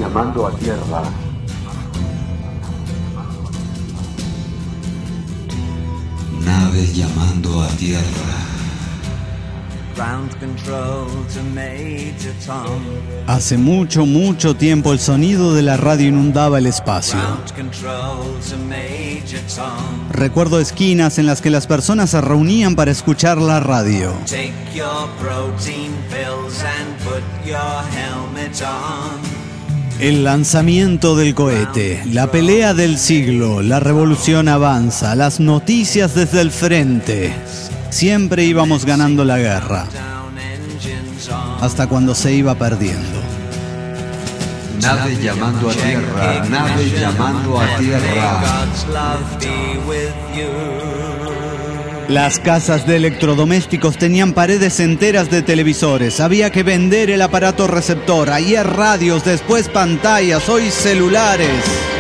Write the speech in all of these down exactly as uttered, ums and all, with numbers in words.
llamando a tierra. Nave llamando a tierra. Hace mucho, mucho tiempo el sonido de la radio inundaba el espacio. Recuerdo esquinas en las que las personas se reunían para escuchar la radio. El lanzamiento del cohete, la pelea del siglo, la revolución avanza, las noticias desde el frente. Siempre íbamos ganando la guerra, hasta cuando se iba perdiendo. Nave llamando a tierra, nave llamando a tierra. Las casas de electrodomésticos tenían paredes enteras de televisores. Había que vender el aparato receptor. Ayer radios, después pantallas, hoy celulares.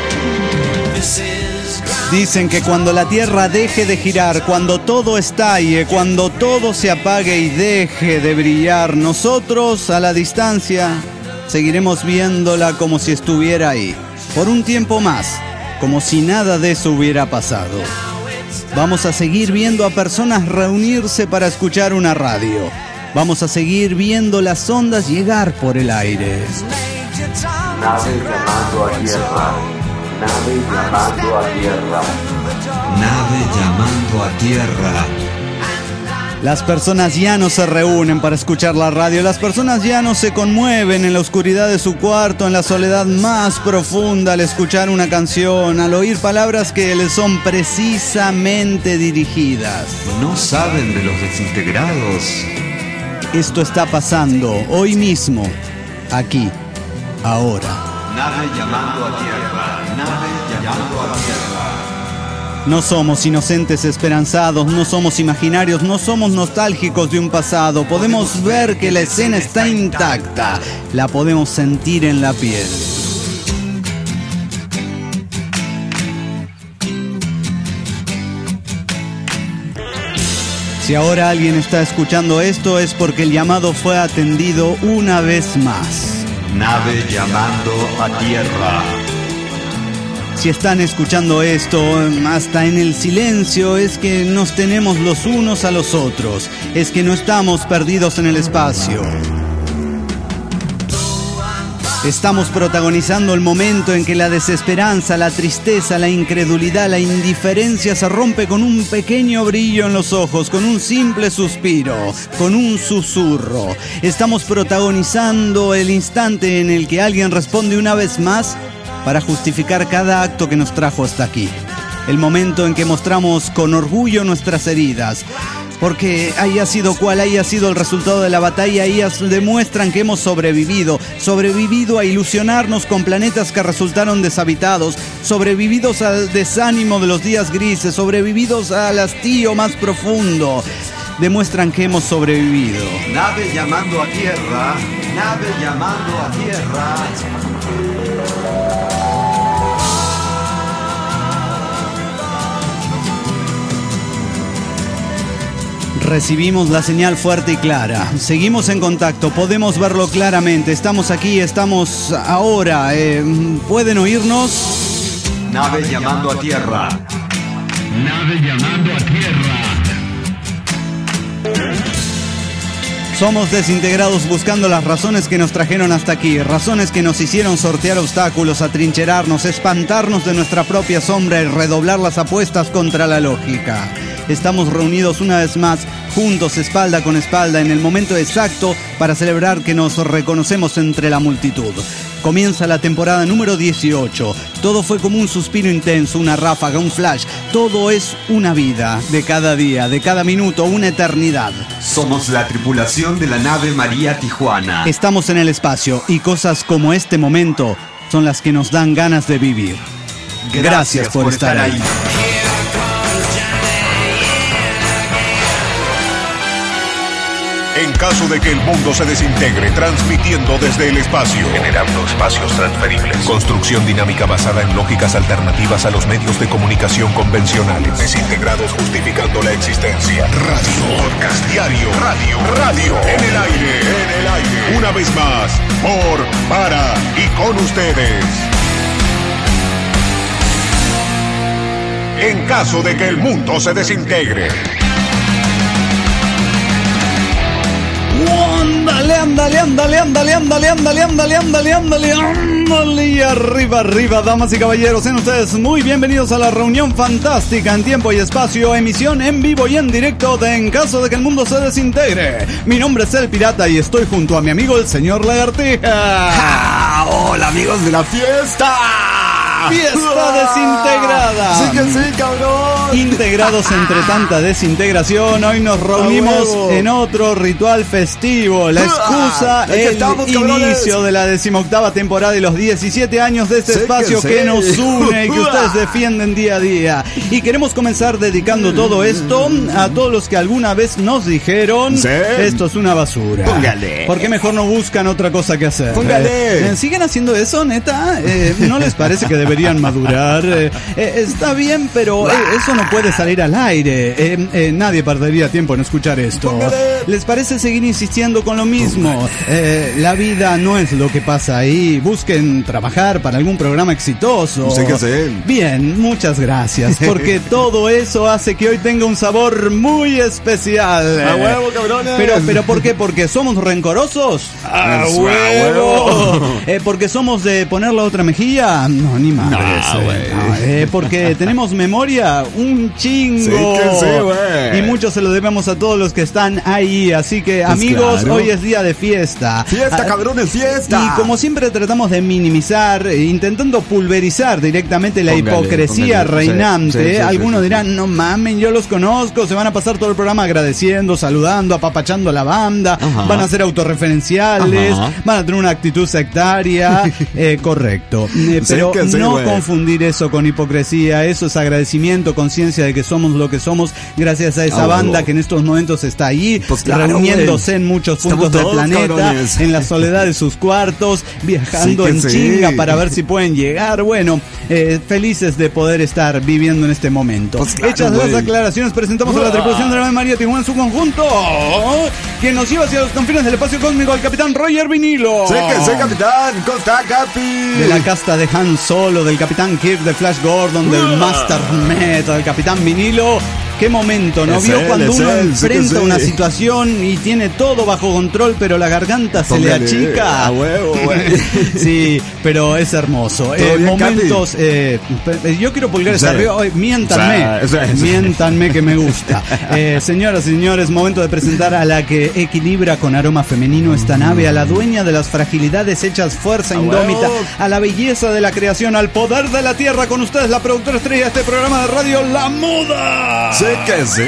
Dicen que cuando la Tierra deje de girar, cuando todo estalle, cuando todo se apague y deje de brillar, nosotros, a la distancia, seguiremos viéndola como si estuviera ahí. Por un tiempo más, como si nada de eso hubiera pasado. Vamos a seguir viendo a personas reunirse para escuchar una radio. Vamos a seguir viendo las ondas llegar por el aire. Nave llamando a tierra. Nave llamando a tierra. Nave llamando a tierra. Las personas ya no se reúnen para escuchar la radio. Las personas ya no se conmueven en la oscuridad de su cuarto, en la soledad más profunda, al escuchar una canción, al oír palabras que les son precisamente dirigidas. No saben de los desintegrados. Esto está pasando hoy mismo, aquí, ahora. Nave llamando a tierra. Nave llamando a tierra. No somos inocentes esperanzados, no somos imaginarios, no somos nostálgicos de un pasado. Podemos ver que la escena está intacta, la podemos sentir en la piel. Si ahora alguien está escuchando esto es porque el llamado fue atendido una vez más. Nave llamando a tierra. Si están escuchando esto, hasta en el silencio, es que nos tenemos los unos a los otros. Es que no estamos perdidos en el espacio. Estamos protagonizando el momento en que la desesperanza, la tristeza, la incredulidad, la indiferencia se rompe con un pequeño brillo en los ojos, con un simple suspiro, con un susurro. Estamos protagonizando el instante en el que alguien responde una vez más para justificar cada acto que nos trajo hasta aquí. El momento en que mostramos con orgullo nuestras heridas. Porque haya sido cual haya sido el resultado de la batalla, ellas demuestran que hemos sobrevivido. Sobrevivido a ilusionarnos con planetas que resultaron deshabitados. Sobrevividos al desánimo de los días grises. Sobrevividos al hastío más profundo. Demuestran que hemos sobrevivido. Nave llamando a tierra. Nave llamando a tierra. Recibimos la señal fuerte y clara. Seguimos en contacto, podemos verlo claramente. Estamos aquí, estamos ahora. Eh, ¿Pueden oírnos? Nave llamando a tierra. Nave llamando a tierra. Somos desintegrados buscando las razones que nos trajeron hasta aquí, razones que nos hicieron sortear obstáculos, atrincherarnos, espantarnos de nuestra propia sombra y redoblar las apuestas contra la lógica. Estamos reunidos una vez más, juntos, espalda con espalda, en el momento exacto para celebrar que nos reconocemos entre la multitud. Comienza la temporada número dieciocho. Todo fue como un suspiro intenso, una ráfaga, un flash. Todo es una vida, de cada día, de cada minuto, una eternidad. Somos la tripulación de la nave María Tijuana. Estamos en el espacio y cosas como este momento son las que nos dan ganas de vivir. Gracias, Gracias por, por estar, estar ahí. ahí. En caso de que el mundo se desintegre, transmitiendo desde el espacio, generando espacios transferibles, construcción dinámica basada en lógicas alternativas a los medios de comunicación convencionales, desintegrados justificando la existencia. Radio, podcast diario, radio, radio, en el aire, en el aire. Una vez más, por, para y con ustedes. En caso de que el mundo se desintegre. Ándale, ándale, ándale, ándale, ándale, ándale, ándale, ándale, ándale, ándale, y arriba, arriba, damas y caballeros, sean ustedes muy bienvenidos a la reunión fantástica en tiempo y espacio, emisión en vivo y en directo de En caso de que el mundo se desintegre. Mi nombre es El Pirata y estoy junto a mi amigo el señor Lagartija. ¡Ah! ¡Hola, amigos de la fiesta! ¡Fiesta desintegrada! ¡Sí que sí, cabrón! Integrados entre tanta desintegración, hoy nos reunimos en otro ritual festivo. La excusa, Aquí el estamos, cabrones. inicio de la decimoctava temporada y los diecisiete años de este Sí que espacio que, sí. nos une y que ustedes defienden día a día. Y queremos comenzar dedicando todo esto a todos los que alguna vez nos dijeron: Sí. esto es una basura. Póngale. ¿Por qué mejor no buscan otra cosa que hacer? Póngale. Eh, ¿Siguen haciendo eso, neta? Eh, ¿No les parece que deberían madurar? Eh, eh, está bien, pero eh, eso no puede salir al aire. Eh, eh, nadie perdería tiempo en escuchar esto. Póngale. ¿Les parece seguir insistiendo con lo mismo? Eh, la vida no es lo que pasa ahí. Busquen trabajar para algún programa exitoso. Sí que sí. Bien, muchas gracias, porque todo eso hace que hoy tenga un sabor muy especial. ¡A huevo, cabrones! Pero, pero ¿por qué? ¿Porque somos rencorosos? ¡A Eso, huevo! a huevo. Eh, ¿Porque somos de poner la otra mejilla? No, ni madres. No, eh. güey. No, eh, ¿Porque tenemos memoria? ¡Un chingo! Sí que sí, güey. Y mucho se lo debemos a todos los que están ahí. Así que, Pues amigos, claro. hoy es día de fiesta. ¡Fiesta, Ah, cabrones, fiesta! y como siempre tratamos de minimizar, eh, intentando pulverizar directamente la Póngale, hipocresía póngale. reinante. Sí, sí, sí, Algunos sí, sí. dirán, no mamen, yo los conozco, se van a pasar todo el programa agradeciendo, saludando, apapachando a la banda, Ajá. van a ser autorreferenciales, Ajá. van a tener una actitud sectaria. eh, correcto. Eh, Sí pero que sí, no güey. confundir eso con hipocresía, eso es agradecimiento, conciencia de que somos lo que somos gracias a esa Ah, banda huevo. que en estos momentos está ahí, Pues claro, reuniéndose güey. en muchos Estamos puntos del todos, planeta, cabrones. en la soledad de sus cuartos, viajando Sí que en sí. chinga para ver si pueden llegar. Bueno, eh, felices de poder estar viviendo en este momento. Pues claro, Hechas güey. las aclaraciones, presentamos a la tripulación de la Ave María Tijuana en su conjunto, quien nos lleva hacia los confines del espacio cósmico, al capitán Roger Vinilo. ¡Sí que sí, capitán! ¿Cómo está, Capi? De la casta de Han Solo, del capitán Kirk, de Flash Gordon, del Master Meta, del capitán Vinilo. Qué momento, ¿no? Es Vio él, cuando es uno él, sí que enfrenta sí. una situación y tiene todo bajo control, pero la garganta se Póngale, le achica. a huevo, güey. Sí, pero es hermoso. Eh, bien, momentos, eh, pe- yo quiero pulgares Sí. arriba. Oye, miéntanme, O sea, o sea, sí. miéntanme que me gusta. Eh, señoras y señores, momento de presentar a la que equilibra con aroma femenino esta nave, a la dueña de las fragilidades hechas fuerza A indómita, huevo. a la belleza de la creación, al poder de la tierra. Con ustedes, la productora estrella de este programa de radio, La Muda. ¡Sí que sí,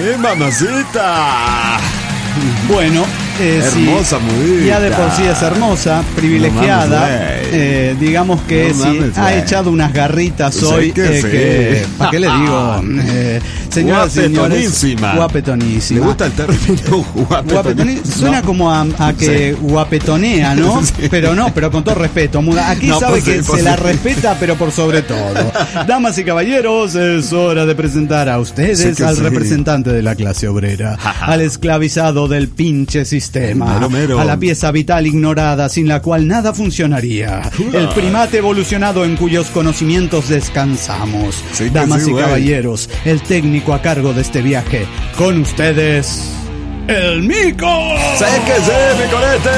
mamacita! Bueno, eh, Hermosa sí, mudita. ya de por sí es hermosa, privilegiada. No mames, güey. eh, digamos que No sí, mames, ha güey. echado unas garritas Sí hoy. que eh, sí. que, ¿para qué le digo? Eh, señoras y señores, Guapetonísima. guapetonísima. Me gusta el término guapetonísima. Guapetoni- Suena como a, a que Sí. guapetonea, ¿no? Sí. Pero no, pero con todo respeto, Muda. Aquí No, sabe pues sí, que pues se la sí. respeta, pero por sobre todo. Damas y caballeros, es hora de presentar a ustedes Sí que al sí. representante de la clase obrera, al esclavizado del pinche sistema, Mero, mero. a la pieza vital ignorada sin la cual nada funcionaría, el primate evolucionado en cuyos conocimientos descansamos. Sí que Damas sí, y güey. caballeros, el técnico a cargo de este viaje, con ustedes, el Mico. ¡Sí que sí, mi corete!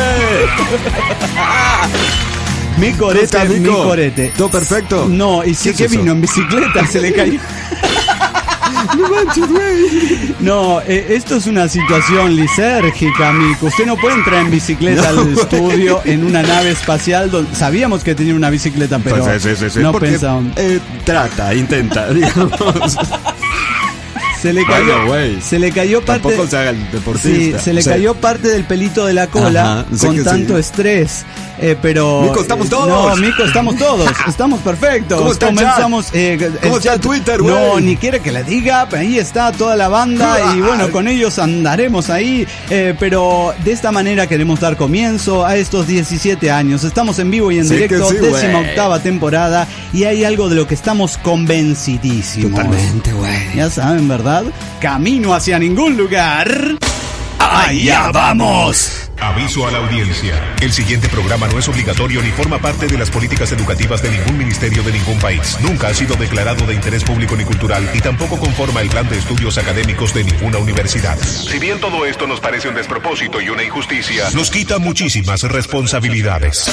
Mi corete, ¿Cómo estás, mi Mico? corete. ¿Todo perfecto? No, y sí ¿Qué que es eso? vino en bicicleta, se le cayó. ¡No manches, güey! No, eh, esto es una situación lisérgica, Mico. Usted no puede entrar en bicicleta No, al güey. estudio en una nave espacial. Donde sabíamos que tenía una bicicleta, pero Pues sí, sí, sí, no porque, pensábamos. eh, trata, intenta, digamos. Se le cayó, Bueno, güey. se le cayó parte. Tampoco se haga el Sí, deportista. se le Sí. cayó parte del pelito de la cola Ajá, sé con que tanto sí. estrés. Eh, pero Mico, ¿estamos todos? No, Mico, estamos todos. Estamos perfectos. ¿Cómo está el Comenzamos. Eh, ¿Cómo el está el Twitter, güey? No, ni quiere que le diga. Pero ahí está toda la banda y bueno, con ellos andaremos ahí. Eh, pero de esta manera queremos dar comienzo a estos diecisiete años. Estamos en vivo y en Sí directo, que sí, décima güey. octava temporada y hay algo de lo que estamos convencidísimos. Totalmente, güey. Ya saben, ¿verdad? Camino hacia ningún lugar. ¡Allá vamos! Aviso a la audiencia. El siguiente programa no es obligatorio ni forma parte de las políticas educativas de ningún ministerio de ningún país. Nunca ha sido declarado de interés público ni cultural y tampoco conforma el plan de estudios académicos de ninguna universidad. Si bien todo esto nos parece un despropósito y una injusticia, nos quita muchísimas responsabilidades.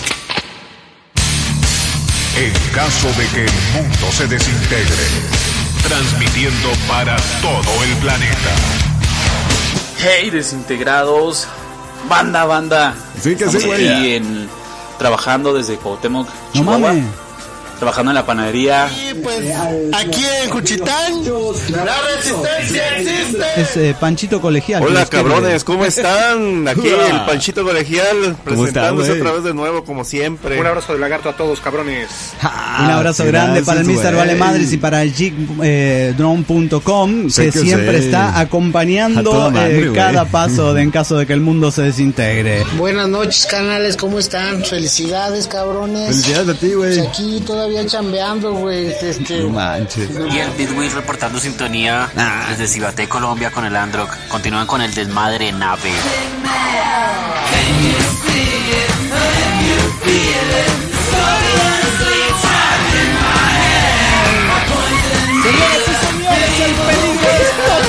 En caso de que el mundo se desintegre, transmitiendo para todo el planeta. Hey, desintegrados, banda, banda. Sí que sí, Estamos güey. aquí en, trabajando desde Cuauhtémoc, No Chihuahua, mames. trabajando en la panadería. Pues aquí en Juchitán la resistencia existe. Es eh, Panchito Colegial. Hola que les cabrones, ¿cómo están? Aquí el Panchito Colegial ¿Cómo está, presentándose güey? otra vez de nuevo como siempre. Un abrazo de lagarto a todos, cabrones. Un abrazo grande para el mister Vale Madres y para Jig Drone punto com, Sé que que siempre sé. está A acompañando toda madre, eh, güey. cada paso de en caso de que el mundo se desintegre. Buenas noches, canales, ¿cómo están? Felicidades, cabrones. Felicidades a ti, güey. Pues aquí todavía chambeando, güey. Este, No manches. Y el Bitwin reportando sintonía Ah. desde Cibaté, Colombia con el Androck. Continúan con el desmadre nave. Señoras y señores, el peligro es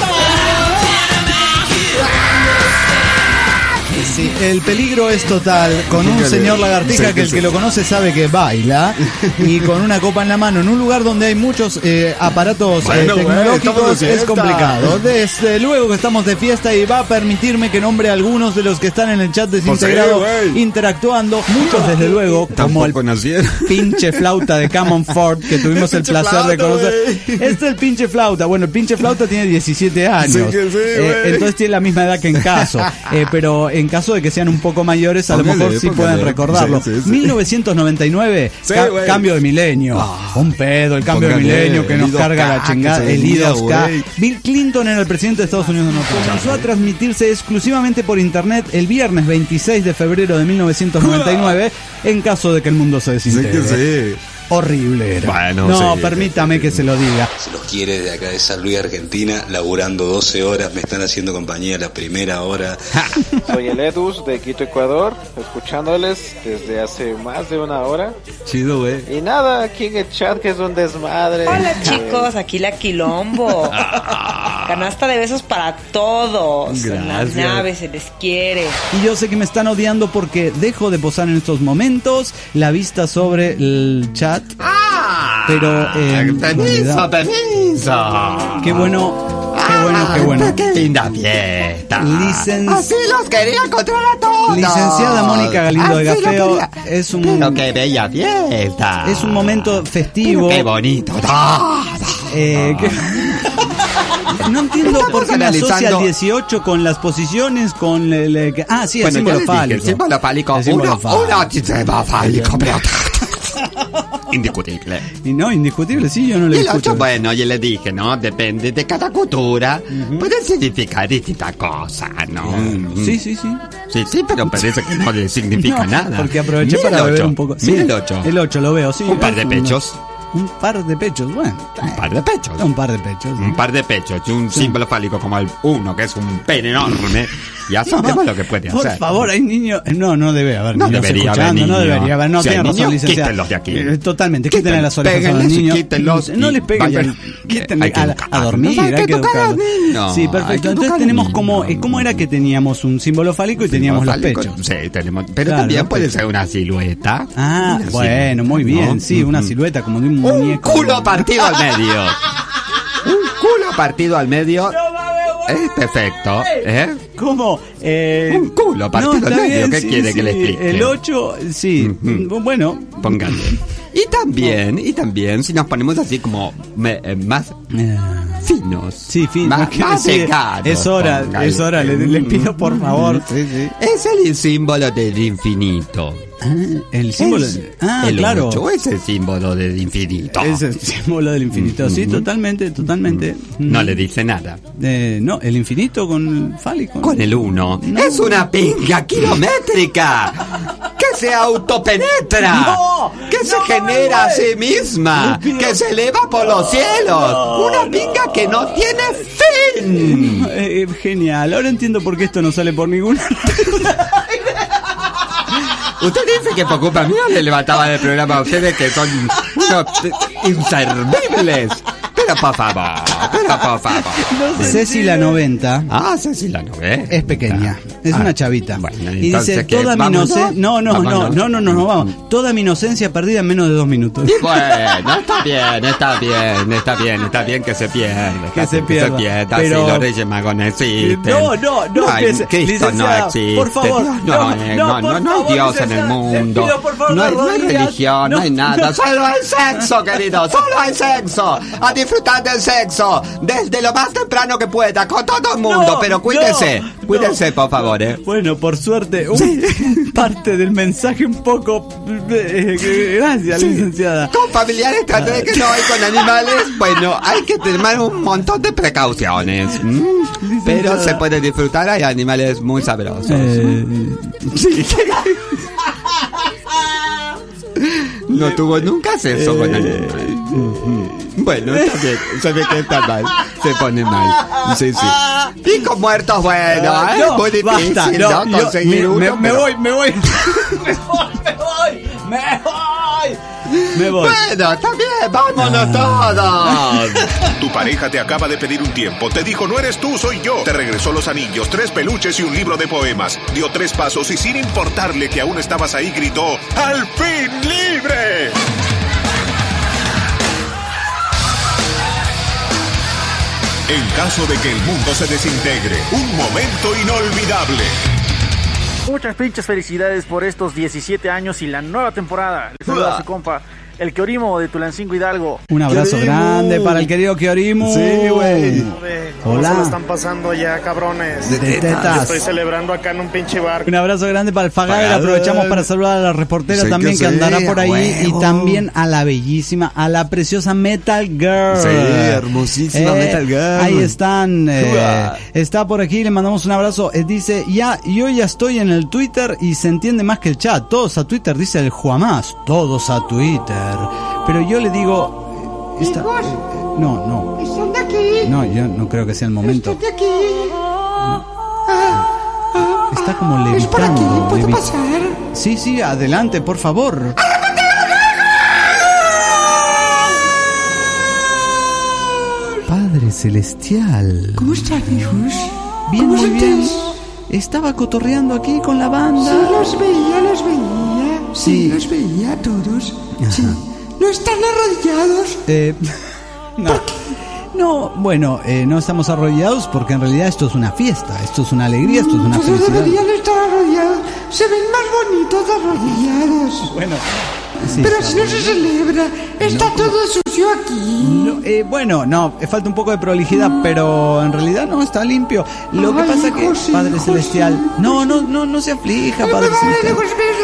total. Sí, el peligro es total. Con un Fíjate. señor lagartija Sí, que el sí. que lo conoce sabe que baila y con una copa en la mano en un lugar donde hay muchos eh, aparatos eh, Bueno, güey, estamos tecnológicos de es fiesta. complicado. Desde luego que estamos de fiesta y va a permitirme que nombre a algunos de los que están en el chat desintegrado Pues sí, güey. interactuando. Muchos desde luego, como el Tampoco nacieron. pinche flauta de Common Ford que tuvimos el Pinche placer de flauta, conocer. güey. Este es el pinche flauta. Bueno, el pinche flauta tiene diecisiete años. Sí que sí, Eh, güey. entonces tiene la misma edad que en caso. Eh, pero en caso de que sean un poco mayores, a lo Póngale, mejor sí póngale. pueden recordarlo. Sí, sí, sí. mil novecientos noventa y nueve, Sí, ca- güey. cambio de milenio. Un pedo, el cambio de Póngale, milenio que el nos I dos carga K, la que chingada. se El venía, I dos K. güey. Bill Clinton era el presidente de Estados Unidos. No, comenzó a transmitirse exclusivamente por internet el viernes veintiséis de febrero de mil novecientos noventa y nueve en caso de que el mundo se Sí desintegre. que sí. Horrible era. Bueno, no, sí, permítame que se lo diga. Se los quiere de acá de San Luis, Argentina, laburando doce horas, me están haciendo compañía la primera hora. Soy el Edus de Quito, Ecuador, escuchándoles desde hace más de una hora. Chido, güey. Y nada, aquí en el chat que es un desmadre. Hola Eh, chicos, aquí la Quilombo. Canasta de besos para todos. En la Gracias. nave se les quiere. Y yo sé que me están odiando porque dejo de posar en estos momentos la vista sobre el chat. Pero eh, en realidad- permiso. qué bueno, qué bueno, qué bueno. Qué linda fiesta. Licen- Así los quería controlar a todos. Licenciada Mónica Galindo de Así lo Gafeo, quería. es un Pero qué bella fiesta. es un momento festivo. Qué bonito. Eh, que- No entiendo por qué me asocia analizando- el dieciocho con las posiciones, con el... el- que- ah, sí, el Bueno, símbolo ya les dije, fálico. el símbolo fálico. El símbolo Uno, fálico. uno, símbolo fálico, pero... Indiscutible. Y no, indiscutible, sí, yo no le Y el escucho. ocho, bueno, ya le dije, ¿no? Depende de cada cultura. Puede significar distintas cosas, ¿no? Sí, sí, sí. Sí, sí, pero parece que no le significa No, nada. Porque aproveché Mira para el beber ocho, un poco. Sí, mira el ocho. El ocho lo veo, sí. Un par de Es pechos. Un par de pechos, bueno. Un par de pechos. Un par de pechos. Un par de pechos y un símbolo fálico como el uno, que es un pene enorme. Ya sabemos lo que puede Por hacer. favor, hay niños. No, no debe haber No niños debería haber escuchando, no niños. debería haber. No, Si hay tiene razón, niños, licenciada. quítenlos de aquí. Eh, Totalmente, Quiten, quítenle las orejas a los péguenles y niños. quítenlos No y les peguen, vayan. pero quítenle Hay que a, educar. a dormir, Hay que hay que educar a educarlos. los niños, Sí, hay que perfecto. educar Entonces a tenemos los como, niños. ¿cómo era que teníamos un símbolo fálico y teníamos los Fálico, pechos? Sí, tenemos. Pero Claro, también los puede pechos. ser una silueta. Ah, Una bueno, silueta, muy bien, ¿no? sí, una Ujú. silueta como de un Un muñeco. culo partido al medio. Un culo partido al medio. Es perfecto, ¿eh? ¿Cómo? Eh, Un culo partido no, al está medio. bien, ¿Qué sí, quiere sí, que le explique? El ocho, sí. Ujú. Bueno, Póngale. Y también, y también, si nos ponemos así como me- eh, más eh, finos. Sí, finos. Más, más sí, secados, es hora, póngale. es hora, le, le pido por favor. Sí, sí. Es el símbolo del infinito. Ah, el símbolo. Es, ah, el claro. ocho es el símbolo del infinito. Es el símbolo del infinito. Sí, totalmente, totalmente. No le dice nada. Eh, no, el infinito con fálico. Con el uno. No. Es una pinga kilométrica que se autopenetra. No, que se no, genera no, a sí misma. Que se eleva por los cielos. No, una pinga no. que no tiene fin. Eh, eh, genial. Ahora entiendo por qué esto no sale por ninguna. Usted dice que por culpa mía le levantaba del programa a ustedes que son unos inservibles. Pero por favor, pero por favor. No Ceci la noventa. Ah, Ceci la noventa. Es pequeña, es ah, una chavita. Bueno, y dice, toda mi inocencia... No, no, no, no, no, no, no, vamos. Toda mi inocencia perdida en menos de dos minutos. Bueno, está bien, está bien, está bien, está bien que se pierda. Que se pierda. Que se pierda, pero... si los Reyes Magos no existen. No, no, no. Ay, que se... Cristo no existe. Por favor. Dios no, no, no, no, no hay Dios en el mundo. Pido, por favor, no, hay, no hay religión, no, no hay nada. No. Solo hay sexo, querido, solo hay sexo. A disfrutar del sexo. Desde lo más temprano que pueda, con todo el mundo, no, pero cuídense, no, cuídense, no. por favor, eh. Bueno, por suerte, un, sí. parte del mensaje un poco... Eh, gracias, sí. licenciada. Con familiares traté de que no hay con animales, bueno, hay que tomar un montón de precauciones. ¿Mm? Pero se puede disfrutar, hay animales muy sabrosos. Eh, sí. No tuvo nunca sexo eh, con animales. Bueno, está bien, se ve que está mal, se pone mal. Sí, sí. Y con muertos, bueno, ¿eh? No, muy difícil, basta, ¿no? ¿no? Conseguir yo, me, uno. Me, pero... me voy, me voy. me voy, me voy, me voy. Me voy. Bueno, está bien, vámonos todos. Tu pareja te acaba de pedir un tiempo. Te dijo, no eres tú, soy yo. Te regresó los anillos, tres peluches y un libro de poemas. Dio tres pasos y sin importarle que aún estabas ahí, gritó, ¡al fin libre! En caso de que el mundo se desintegre, un momento inolvidable. Muchas pinches felicidades por estos diecisiete años y la nueva temporada. Les saluda a su compa, el Keorimo de Tulancingo Hidalgo. Un abrazo Keorimo. grande para el querido Keorimo. Sí, güey. ¿Cómo Hola. se lo están pasando ya, cabrones? De tetas. Estoy celebrando acá en un pinche bar. Un abrazo grande para el Fagader. Aprovechamos para saludar a la reportera sí, también que, que andará por ahí. Huevo. Y también a la bellísima, a la preciosa Metal Girl. Sí, hermosísima eh, Metal Girl. Ahí están. Eh, está por aquí, le mandamos un abrazo. Eh, dice, ya, yo ya estoy en el Twitter y se entiende más que el chat. Todos a Twitter, dice el Juamás. Todos a Twitter. Pero yo le digo... Esta, eh, no, no. ¿Están de aquí? No, yo no creo que sea el momento. ¿Están de aquí? No. Está como levitando. ¿Es por aquí? ¿Puedo levi- pasar? Sí, sí, adelante, por favor. Padre Celestial. ¿Cómo están, hijos? Bien, ¿Cómo muy bien. estás? Estaba cotorreando aquí con la banda. Sí, los veía, los veía. Sí, Sí. los veía a todos. Ajá. Sí. ¿No están arrodillados? Eh, no. ¿Por qué? No, bueno, eh, no estamos arrodillados porque en realidad esto es una fiesta, esto es una alegría, esto es una Pues felicidad. deberían estar arrodillados. Se ven más bonitos arrodillados. Bueno, sí, pero está si no se celebra, está No. todo sucio aquí. No, eh, bueno, no, eh, falta un poco de prolijidad, pero en realidad no, está limpio. Lo que Ay, pasa que, José, Padre José. Celestial, no, no, no, no se aflija, Padre Celestial.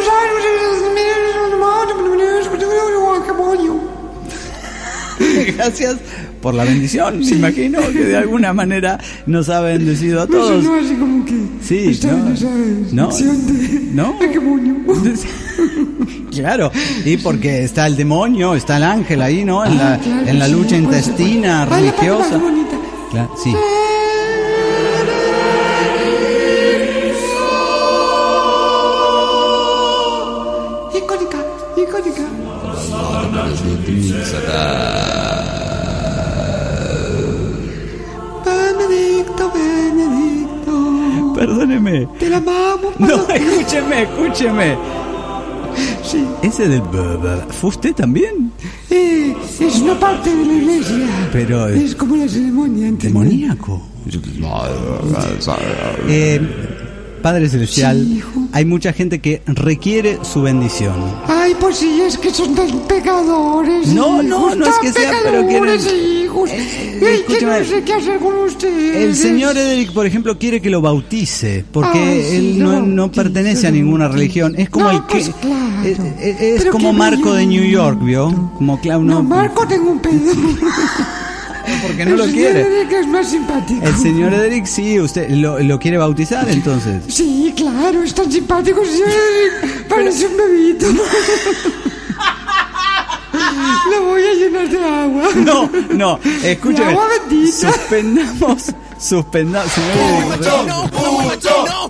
Gracias por la bendición, me imagino que de alguna manera nos ha bendecido a todos. No, así como que Sí, está, no, ¿sabes? no, De... no. Ay, qué moño. Claro, y porque está el demonio, está el ángel ahí, ¿no? En la, Ah, claro, en la sí, lucha por intestina, supuesto. Ay, la parte religiosa. más bonita. Claro, sí. Icónica, icónica. Benedicto, Benedicto. Perdóneme. Te la amamos. No, padre. escúcheme, escúcheme. Sí. Ese del... ¿Fue usted también? Eh, es una parte de la iglesia. Pero... Es como la ceremonia. ¿entiendes? ¿Demoníaco? Eh, Padre Celestial, Sí, hijo. hay mucha gente que requiere su bendición. Ay, pues sí, es que son tan pecadores. No, no, no es que sea, pero quieren... hijos. Eh, Ay, que escúchame, no sé qué hacer con ustedes. el señor Ederic, por ejemplo, quiere que lo bautice, porque Ah, sí, él no, lo no bautice. pertenece a ninguna religión. Es como No, el que... pues claro. Es, es- es Pero como qué Marco de bello. New York, ¿vio? Como Clau, No, no, Marco, tengo un pedo. porque no lo El quiere. señor Ederic es más simpático. El señor Ederic, sí, usted lo, lo quiere bautizar, entonces. Sí, claro, es tan simpático el señor Ederic. Parece un bebito. Lo voy a llenar de agua. No, no, escúcheme. De agua bendita. Suspendamos, suspendamos. señor Ederic.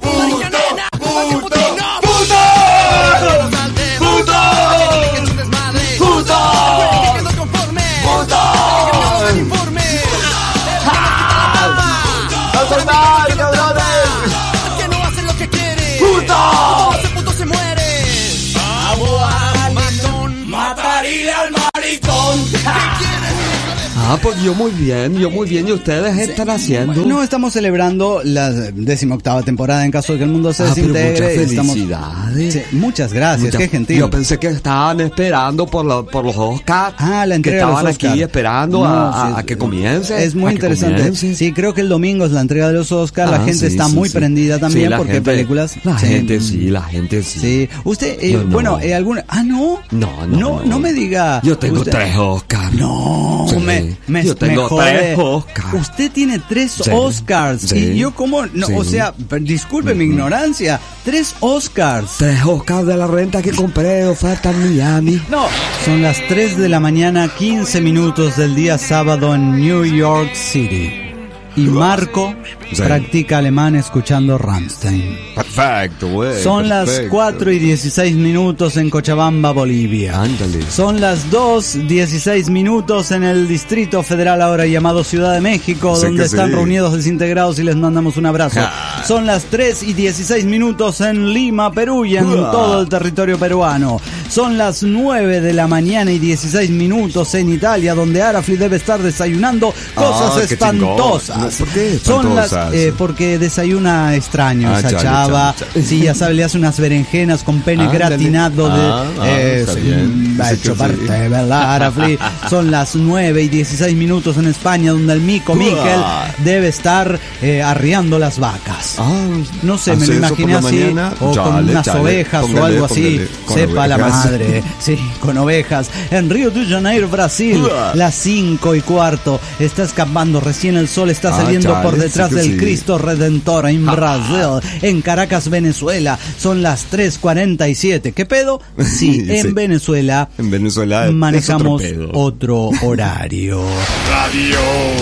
Ah, pues yo muy bien, yo muy bien. ¿Y ustedes qué están haciendo? No, estamos celebrando la decimoctava temporada en caso de que el mundo se Ah, pero desintegre. muchas Estamos- felicidades. Sí, muchas gracias, Muchas- qué gentil. Yo pensé que estaban esperando por, la- por los Oscars. Ah, la que entrega de los estaban aquí Oscar. esperando No, a, a- sí, a que comience. Es muy a que interesante. comience. Sí, creo que el domingo es la entrega de los Oscars. La Ah, gente sí, está sí, muy sí. prendida también Sí, la porque gente- películas. La sí. gente sí, la gente sí. Sí. Usted, eh, Yo no. bueno, eh, alguna. Ah, no. No, no, No, no. no me diga. Yo tengo usted- tres Oscars. No, Sí. me, me, Yo tengo me jode. tres Oscars. Usted tiene tres Sí. Oscars. Sí. Y yo como, no, Sí. o sea, per- disculpe mi ignorancia, tres Oscars. Tres Oscars de la renta que compré de oferta en Miami. No, son las tres de la mañana, quince minutos del día sábado en New York City. Y Marco Sí. practica alemán escuchando Rammstein. Perfecto, güey. Son las perfecto. cuatro y dieciséis minutos en Cochabamba, Bolivia. Ándale. Son las dos y dieciséis minutos en el Distrito Federal, ahora llamado Ciudad de México, Sé donde que están sí. reunidos desintegrados y les mandamos un abrazo. Ah. Son las tres y dieciséis minutos en Lima, Perú y en Ah. todo el territorio peruano. Son las nueve de la mañana y dieciséis minutos en Italia, donde Arafli debe estar desayunando cosas Ah, qué espantosas. chingón. ¿Por qué Son las, espantosas? eh, porque desayuna extraño Ah, esa chale, chava. chale, chale. Sí, ya sabe, le hace unas berenjenas con pene Ándale. gratinado de... Ah, ah, eh, está sí, bien. va Sí hecho que parte, sí. ¿verdad, Arafli? Son las nueve y dieciséis minutos en España, donde el mico Uah. Miquel debe estar eh, arriando las vacas. Ah, No sé, me ¿hace lo eso imaginé por la así, mañana? o con Chale, unas chale. ovejas o Póngale, algo así, póngale, con sepa la ovejas. madre, sí, con ovejas. En Río de Janeiro, Brasil, Uah. las cinco y cuarto, está escapando, recién el sol está Ah, saliendo chale, por sí detrás que del sí. Cristo Redentor en Brasil, en Caracas, Venezuela, son las tres cuarenta y siete. ¿Qué pedo? Sí, en Sí. Venezuela En Venezuela es manejamos otro pedo. otro horario. Radio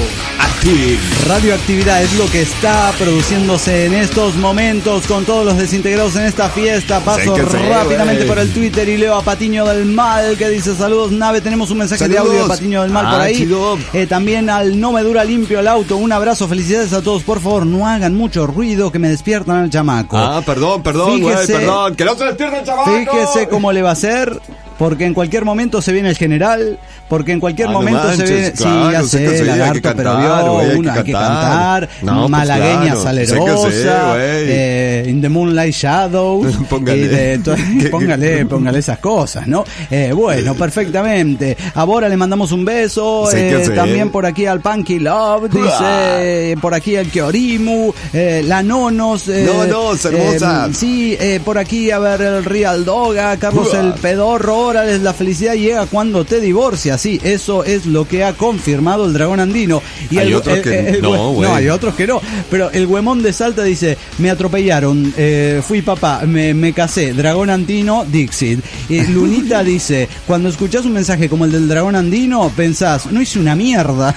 Activ. Radioactividad es lo que está produciéndose en estos momentos con todos los desintegrados en esta fiesta. Paso Sí que sí, rápidamente güey. por el Twitter y leo a Patiño del Mal que dice saludos nave. Tenemos un mensaje de Saludos. audio de Patiño del Mal Ah, por ahí. chido. Eh, también al No Me Dura Limpio el Auto. Un abrazo, felicidades a todos. Por favor, no hagan mucho ruido que me despiertan al chamaco. Ah, perdón, perdón, güey, Fíjese- perdón. Que no se despierta el chavaco. Fíjese cómo le va a hacer. Porque en cualquier momento se viene el general, porque en cualquier Ah, no momento manches, se viene... claro, sí, ya sé sé, que sí, hay que lagarto, cantar, pero vio, güey, hay que una, hay que cantar. cantar, No, pues malagueña claro, sé que sí, salerosa, güey. eh, In the Moonlight Shadows, Póngale. y de to- ¿Qué- póngale, póngale esas cosas, ¿no? Eh, bueno, perfectamente. A Bora le mandamos un beso, Sé que eh, sí. también por aquí al Punky Love, dice, por aquí al Keorimu, eh, la Nonos, eh, Nonos, hermosa. eh, sí, eh, por aquí, a ver, el Real Doga, Carlos Uah. el Pedorro, órale, la felicidad llega cuando te divorcias. Sí, eso es lo que ha confirmado el dragón andino. Y Hay el, otros el- que el- no, el- güey. no, hay otros que no. Pero el huemón de Salta dice, me atropellaron, eh, fui papá, me, me casé, dragón andino, Dixit. Y Lunita dice, cuando escuchás un mensaje como el del dragón andino, pensás, no hice una mierda.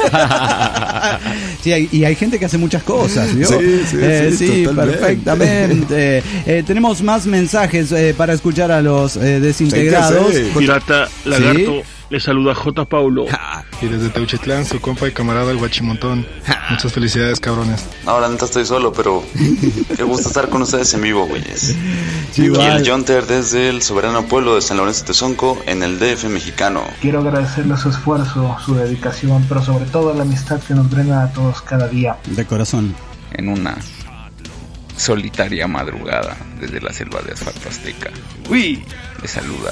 Sí, hay- y hay gente que hace muchas cosas, ¿vio? Sí, sí, Eh, sí, sí, totalmente. perfectamente. Eh, tenemos más mensajes eh, para escuchar a los eh, desintegrados. Pirata Lagarto Sí. le saluda a J. Paulo. Y desde Teuchitlán, su compa y camarada el Guachimontón. Muchas felicidades, cabrones. Ahora neta estoy solo, pero qué gusto estar con ustedes en vivo, güeyes. Sí, Aquí igual. el Jonter desde el soberano pueblo de San Lorenzo Tezonco en el D F mexicano. Quiero agradecerle su esfuerzo, su dedicación, pero sobre todo la amistad que nos brinda a todos cada día. De corazón. En una solitaria madrugada desde la selva de asfalto azteca. Uy, les saluda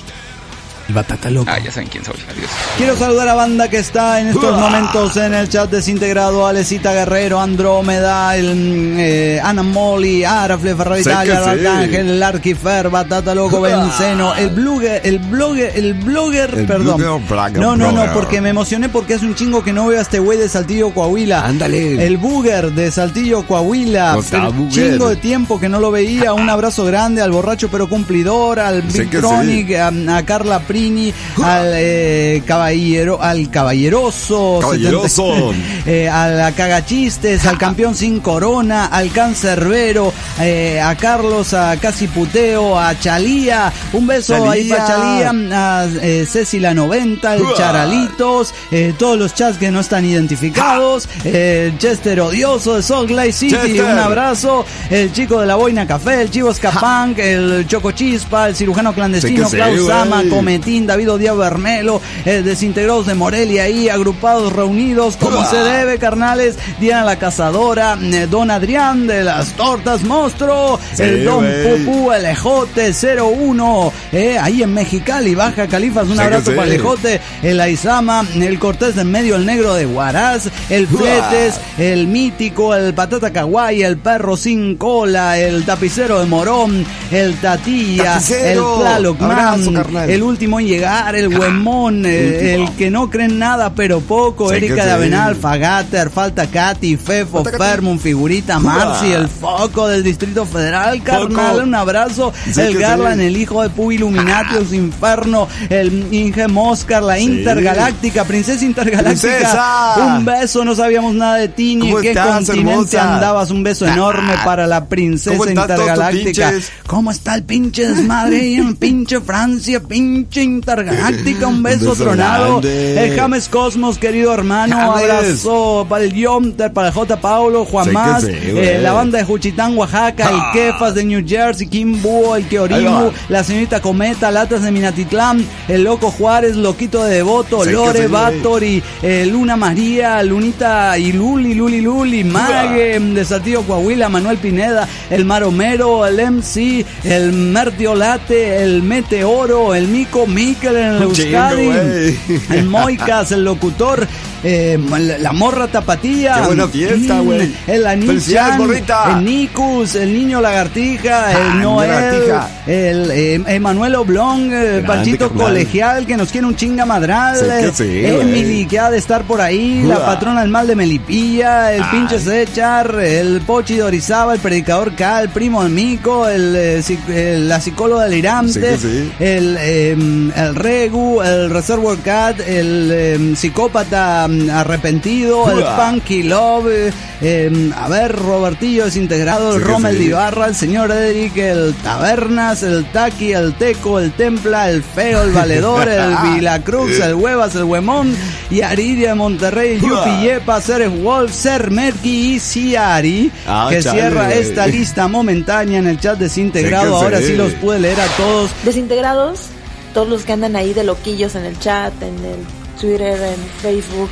el Batata Loco. Ah, ya saben quién soy. Adiós. Quiero saludar a banda que está en estos momentos en el chat desintegrado: Alecita Guerrero, Andrómeda, el, eh, Ana Molly, Arafle, Ferravitalia, sí. Arcángel, el Arquifer, Batata Loco, Benceno, el blogger, el blogger, el blogger, El perdón. blogger, blogger, no, no, no, blogger. porque me emocioné porque hace un chingo que no veo a este güey de Saltillo, Coahuila. Ándale. El Booger de Saltillo, Coahuila. ¿Cómo está, El Booger? chingo de tiempo que no lo veía. Un abrazo grande al borracho pero cumplidor, al Sí Big que Tronic, sí. a, a Carla Prini, al eh, caballero, al caballeroso, Caballeroso. setenta, eh, a la cagachistes, al campeón sin corona, al cancerbero, eh, a Carlos, a Casi Puteo, a Chalía, un beso Chalía. ahí para Chalía, a eh, Ceci la noventa, el Uah. Charalitos, eh, todos los chats que no están identificados, eh, Chester Odioso de Salt Lake City, Chester. un abrazo, el chico de la boina café, el chivo Scapunk, el Choco Chispa, el cirujano clandestino, Sí que sí, Klaus güey. Sama, Cometín, David Odia Bermelo, eh, desintegrados de Morelia ahí, agrupados, reunidos como Uah. se debe, carnales, Diana la Cazadora, eh, Don Adrián de las Tortas Monstruo, Sí, el Don güey. Pupú, el Ejote cero uno, eh, ahí en Mexicali, Baja Califas, un Sí que abrazo sí. para el Ejote, el Aizama, el Cortés de en medio, el Negro de Huaraz, el Fletes, el Mítico, el Patata Kawaii, el Perro sin cola, el Tapicero de Morón, el Tatilla, Tapicero. el Tlaloc Abrazo, Man, carnal. el último en llegar, el Huemón, eh, el que no creen nada pero poco, Sí Erika que de sí. Avenal, Fagater, Falta Katy, Fefo, Falta Katy. Fermon, Figurita, Marci, el Foco del Distrito Federal, carnal, Foco. un abrazo, Sí el que Garland, sí. el hijo de Pu Illuminatius, Inferno, el Inge Moscar, la Intergaláctica, Princesa Intergaláctica, Princesa. un beso, no sabíamos nada de ti ni en ¿Cómo qué estás, continente hermosa? andabas, un beso enorme Ah. para la Princesa ¿Cómo estás, todos tus Intergaláctica. pinches? ¿Cómo está el pinche desmadre ahí en pinche Francia, pinche Intergaláctica? Un beso, beso tronado. grande. El James Cosmos, querido hermano, James. abrazo para el Yomter, para el J. Paulo, Juan Sí que Más, sí, eh, güey. la banda de Juchitán, Oaxaca, Ah. el Kefas de New Jersey, Kim Búho, el Ahí Keorimu, va. la señorita Cometa, Latas de Minatitlán, el Loco Juárez, Loquito de Devoto, Sí que Lore, sí, güey. Batori, eh, Luna María, Lunita y Luli, Luli, Luli, Mague, de Saltillo, Coahuila, Manuel Pineda, el Maromero, el M C, el Mertiolate, el Meteoro, el Mico Miquel en el Un chingo, Euskadi, güey. el Moicas, el locutor, eh, la, la morra tapatía. Qué buena fiesta, Mm, güey. El Felicidades, Anichan, morrita. el Nicus, el niño lagartija, Ah, el niño Noel, lagartija. el eh, Emanuel Oblong, el Grande, Panchito carnal. Colegial que nos quiere un chinga madral, Sí que eh, sí, Emily güey. que ha de estar por ahí, la Uah. patrona del mal de Melipilla, el Ay. pinche Sechar, el Pochi de Orizaba, el predicador K, el primo de Mico, el, eh, psic- el- la psicóloga delirante, Sí que sí. el, eh, el Regu, el Reservoir Cat, el eh, psicópata mm, arrepentido, el Uah. Punky Love, eh, eh, a ver, Robertillo desintegrado, el Sí que Rommel sí. Ibarra, el señor Edric, el Tabernas, el Taki, el Teco, el Templa, el Feo, el Valedor, el Vilacruz, el Huevas, el Huemón, y Aridia de Monterrey, el Uah. Yupi Yepa, Ceres Wolf, Ser Merky y Ciari, Ah, que chale, cierra güey. esta lista momentánea en el chat desintegrado. Sí que Ahora sí. sí los pude leer a todos. Desintegrados, todos los que andan ahí de loquillos en el chat, en el Twitter, en Facebook,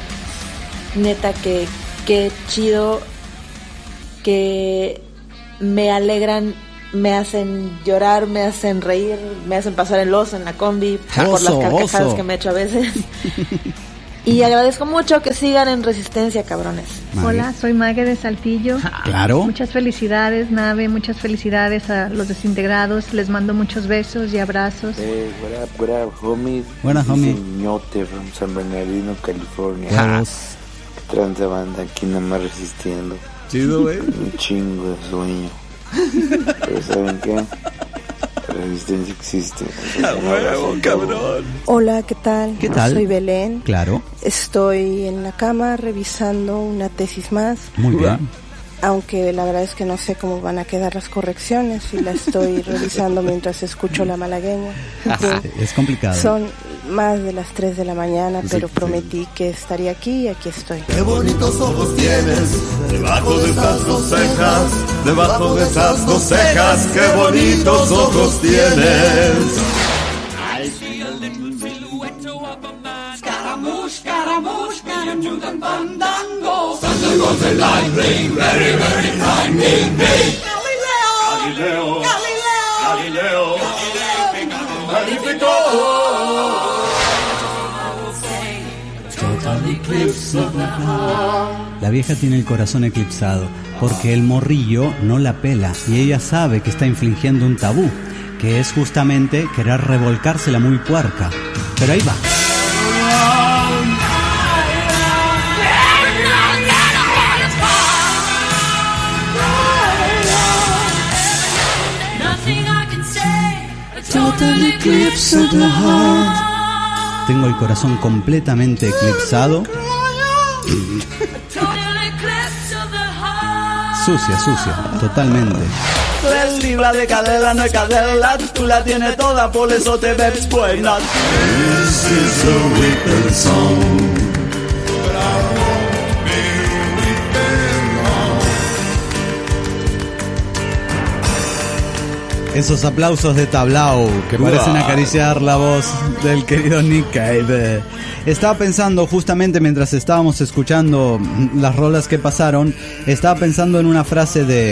neta que qué chido, que me alegran, me hacen llorar, me hacen reír, me hacen pasar el oso en la combi por las Oso, carcajadas oso. que me echo a veces. Y agradezco mucho que sigan en resistencia, cabrones. Hola, soy Mague de Saltillo. Claro. Muchas felicidades, Nave, muchas felicidades a los desintegrados. Les mando muchos besos y abrazos. Hey, what up, what up, homies? Buenas, This is homie. Ñote from San Bernardino, California. Vamos. Qué tranza banda, aquí nada más resistiendo. Chido, güey. Un chingo de sueño. Pero ¿saben qué? La resistencia existe. A huevo, cabrón. Hola, ¿qué tal? ¿Qué tal? Soy Belén. Claro. Estoy en la cama revisando una tesis más, Muy bien. aunque la verdad es que no sé cómo van a quedar las correcciones y la estoy revisando mientras escucho la malagueña. En fin, Es complicado. son más de las tres de la mañana, Sí, pero sí. prometí que estaría aquí y aquí estoy. Qué bonitos ojos tienes, debajo de esas dos cejas, debajo de esas dos cejas, qué bonitos ojos tienes. Scaramouche, Scaramouche, can you do the fandango? Thunder goes the lightning, very, very frightening me. Galileo, Galileo, magnificó. La vieja tiene el corazón eclipsado porque el morrillo no la pela y ella sabe que está infringiendo un tabú, que es justamente querer revolcársela muy puerca. Pero ahí va. Tengo el corazón completamente eclipsado. Sucia, sucia, totalmente. Tres libras de cadera no es cadera, tú la tienes toda, por eso te ves buena. This is a weeping song. Esos aplausos de tablao que parecen acariciar la voz del querido Nick Cave. Estaba pensando justamente mientras estábamos escuchando las rolas que pasaron, estaba pensando en una frase de,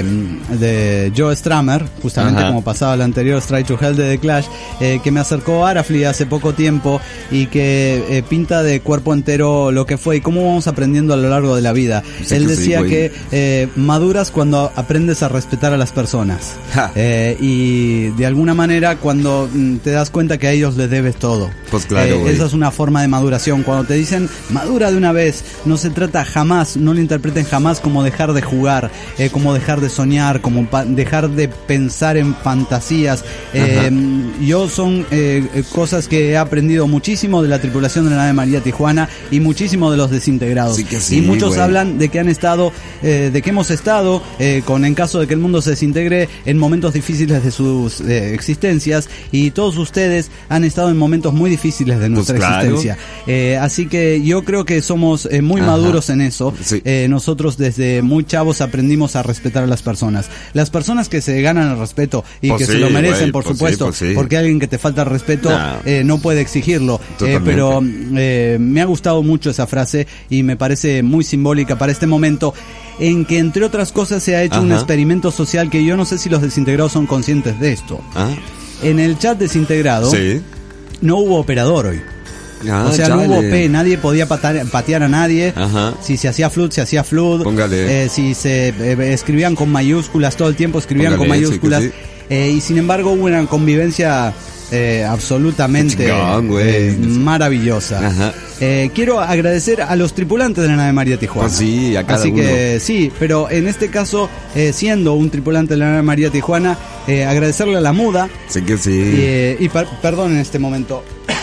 de Joe Strummer, justamente Ajá. como pasaba el anterior Straight to Hell de The Clash, eh, que me acercó a Arafli hace poco tiempo y que eh, pinta de cuerpo entero lo que fue y cómo vamos aprendiendo a lo largo de la vida. Sí, Él decía sí, que eh, maduras cuando aprendes a respetar a las personas. Eh, y de alguna manera cuando te das cuenta que a ellos les debes todo. Pues claro, eh, esa es una forma de maduración. Cuando te dicen madura de una vez, no se trata jamás, no lo interpreten jamás como dejar de jugar, eh, como dejar de soñar, como pa- dejar de pensar en fantasías. Eh, yo son eh, cosas que he aprendido muchísimo de la tripulación de la nave María Tijuana y muchísimo de los desintegrados. Sí que sí, y muchos güey. hablan de que han estado, eh, de que hemos estado eh, con en caso de que el mundo se desintegre en momentos difíciles de sus eh, existencias, y todos ustedes han estado en momentos muy difíciles de nuestra pues claro. existencia. Eh, así que yo creo que somos eh, muy Ajá. maduros en eso. Sí. Eh, nosotros desde muy chavos aprendimos a respetar a las personas. Las personas que se ganan el respeto y pues que sí, se lo merecen, güey, por pues supuesto, sí, pues sí. porque alguien que te falta el respeto nah. eh, no puede exigirlo. Eh, pero eh, me ha gustado mucho esa frase y me parece muy simbólica para este momento en que, entre otras cosas, se ha hecho Ajá. un experimento social que yo no sé si los desintegrados son conscientes de esto. ¿Ah? En el chat desintegrado sí. no hubo operador hoy. Ah, o sea, chale. no hubo P, nadie podía patar, patear a nadie. Ajá. Si se hacía flood, se hacía flood. Eh, si se eh, escribían con mayúsculas, todo el tiempo escribían Póngale, con mayúsculas. Sí, sí. Eh, y sin embargo hubo una convivencia eh, absolutamente chingón, eh, maravillosa. Eh, quiero agradecer a los tripulantes de la nave María Tijuana. Pues sí, a cada Así uno. que sí, pero en este caso, eh, siendo un tripulante de la nave María Tijuana, eh, agradecerle a la muda. Sí que sí. Eh, y per- perdón en este momento.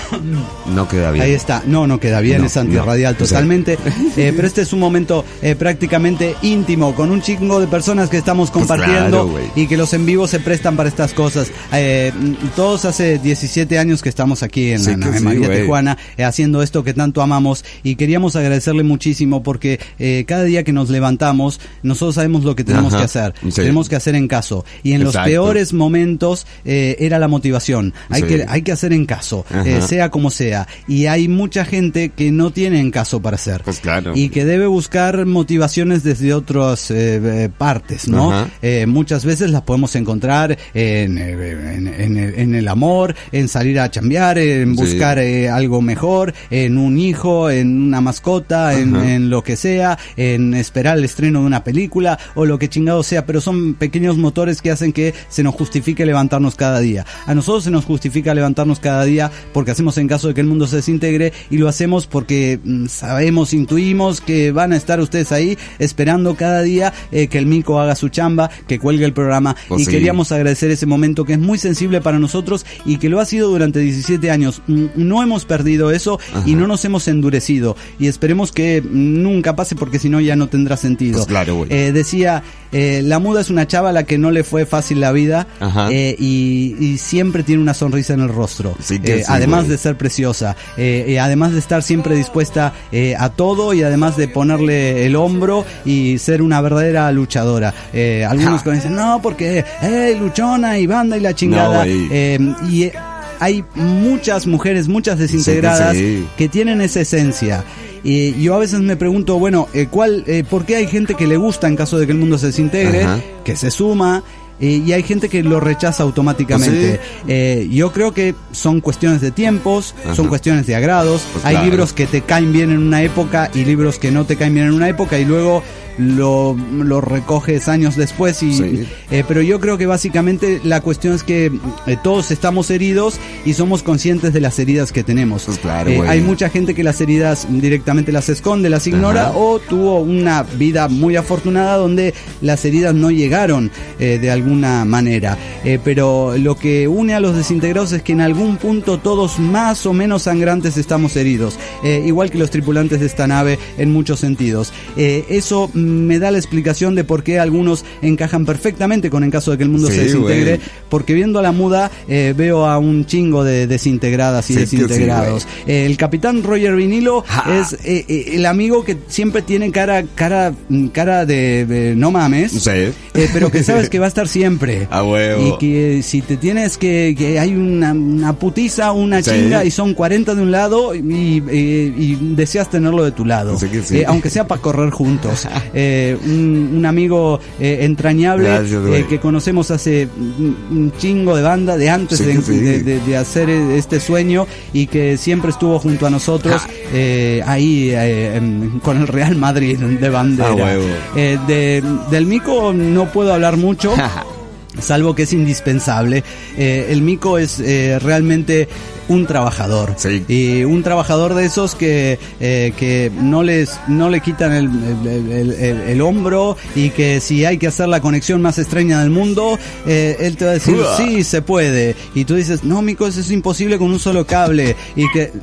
No queda bien. Ahí está, no, no queda bien, no, es antirradial no, totalmente. Eh, pero este es un momento eh, prácticamente íntimo, con un chingo de personas que estamos compartiendo pues claro, y que los en vivo se prestan para estas cosas. Eh, todos hace diecisiete años que estamos aquí en sí la nave sí, María wey. Tijuana, eh, haciendo esto que tanto amamos, y queríamos agradecerle muchísimo porque eh, cada día que nos levantamos, nosotros sabemos lo que tenemos Ajá, que hacer, sí. tenemos que hacer en caso. Y en Exacto. los peores momentos eh, era la motivación. Hay, sí. que, hay que hacer en caso, eh, sea como sea. Y hay mucha gente que no tiene en caso para hacer. Pues claro. Y que debe buscar motivaciones desde otras eh, eh, partes, ¿no? Eh, muchas veces las podemos encontrar en, en, en, en el amor, en salir a chambear, en buscar sí. eh, algo mejor, en un hijo, en una mascota, en, en lo que sea, en esperar el estreno de una película o lo que chingado sea, pero son pequeños motores que hacen que se nos justifique levantarnos cada día. A nosotros se nos justifica levantarnos cada día porque hacemos en caso de que el mundo se desintegre, y lo hacemos porque mm, sabemos, intuimos que van a estar ustedes ahí esperando cada día eh, que el mico haga su chamba, que cuelgue el programa. Pues y sí. queríamos agradecer ese momento que es muy sensible para nosotros y que lo ha sido durante diecisiete años. Mm, no hemos perdido eso. Ajá. Y no nos hemos endurecido, y esperemos que nunca pase porque si no ya no tendrá sentido. Pues claro, güey. Eh, decía, eh, la muda es una chava a la que no le fue fácil la vida eh, y, y siempre tiene una sonrisa en el rostro, sí que eh, sí, además güey. de ser preciosa, eh, eh, además de estar siempre dispuesta eh, a todo, y además de ponerle el hombro y ser una verdadera luchadora. Eh, algunos dicen, no, porque eh, luchona y banda y la chingada. No, eh, y eh, hay muchas mujeres, muchas desintegradas, sí, sí. que tienen esa esencia. Y yo a veces me pregunto, bueno, eh, ¿cuál, eh, ¿por qué hay gente que le gusta en caso de que el mundo se desintegre? Ajá. Que se suma, eh, y hay gente que lo rechaza automáticamente. ¿Sí? Eh, yo creo que son cuestiones de tiempos, Ajá. son cuestiones de agrados. Pues hay claro. libros que te caen bien en una época y libros que no te caen bien en una época, y luego lo, lo recoges años después y sí. eh, pero yo creo que básicamente la cuestión es que eh, todos estamos heridos y somos conscientes de las heridas que tenemos. Pues claro, eh, hay mucha gente que las heridas directamente las esconde, las ignora, Ajá. o tuvo una vida muy afortunada donde las heridas no llegaron eh, de alguna manera, eh, pero lo que une a los desintegrados es que en algún punto todos más o menos sangrantes estamos heridos, eh, igual que los tripulantes de esta nave en muchos sentidos. eh, eso me da la explicación de por qué algunos encajan perfectamente con en caso de que el mundo sí, se desintegre, güey. Porque viendo a la muda eh, veo a un chingo de desintegradas y sí, desintegrados. Sí, eh, el capitán Roger Vinilo ja. es eh, eh, el amigo que siempre tiene cara cara cara de, de no mames, sí. eh, pero que sabes que va a estar siempre. A huevo. Y que eh, si te tienes que, que hay una, una putiza, una sí. chinga y son cuarenta de un lado y, eh, y deseas tenerlo de tu lado, sí sí. eh, aunque sea para correr juntos. Eh, un, un amigo eh, entrañable Gracias, eh, que conocemos hace un, un chingo de banda de antes sí, de, sí. de, de, de hacer este sueño, y que siempre estuvo junto a nosotros eh, ahí eh, en, con el Real Madrid de bandera. Ah, eh, de, del Mico no puedo hablar mucho salvo que es indispensable. Eh, el Mico es eh, realmente un trabajador, sí. y un trabajador de esos que eh, que no les no le quitan el, el, el, el, el hombro, y que si hay que hacer la conexión más extraña del mundo, eh, él te va a decir Uah. sí, se puede, y tú dices, no, Mico, eso es imposible con un solo cable, y que